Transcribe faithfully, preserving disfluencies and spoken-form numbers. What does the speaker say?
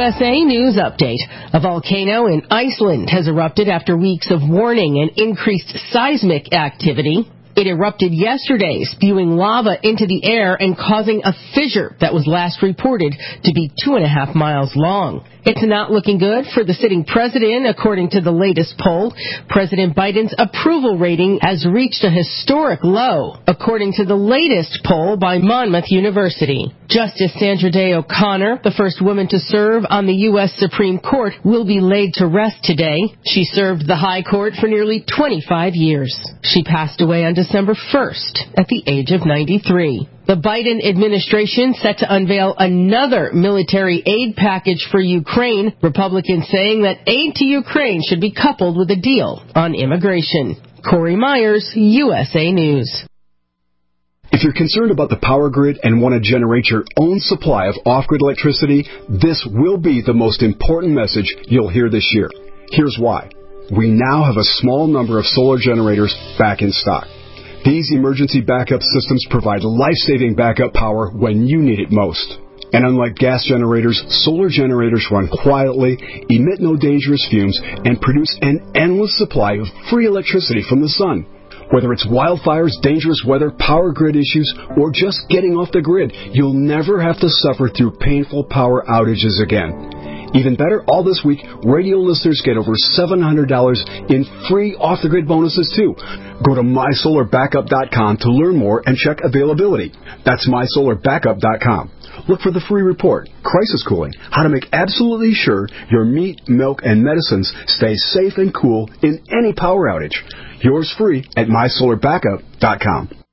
S A News Update. A volcano in Iceland has erupted after weeks of warning and increased seismic activity. It erupted yesterday, spewing lava into the air and causing a fissure that was last reported to be two and a half miles long. It's not looking good for the sitting president, according to the latest poll. President Biden's approval rating has reached a historic low, according to the latest poll by Monmouth University. Justice Sandra Day O'Connor, the first woman to serve on the U S Supreme Court, will be laid to rest today. She served the High Court for nearly twenty-five years. She passed away on December first at the age of ninety-three. The Biden administration set to unveil another military aid package for Ukraine, Republicans saying that aid to Ukraine should be coupled with a deal on immigration. Corey Myers, U S A News. If you're concerned about the power grid and want to generate your own supply of off-grid electricity, this will be the most important message you'll hear this year. Here's why. We now have a small number of solar generators back in stock. These emergency backup systems provide life-saving backup power when you need it most. And unlike gas generators, solar generators run quietly, emit no dangerous fumes, and produce an endless supply of free electricity from the sun. Whether it's wildfires, dangerous weather, power grid issues, or just getting off the grid, you'll never have to suffer through painful power outages again. Even better, all this week, radio listeners get over seven hundred dollars in free off-the-grid bonuses, too. Go to my solar backup dot com to learn more and check availability. That's my solar backup dot com. Look for the free report, Crisis Cooling, how to make absolutely sure your meat, milk, and medicines stay safe and cool in any power outage. Yours free at my solar backup dot com.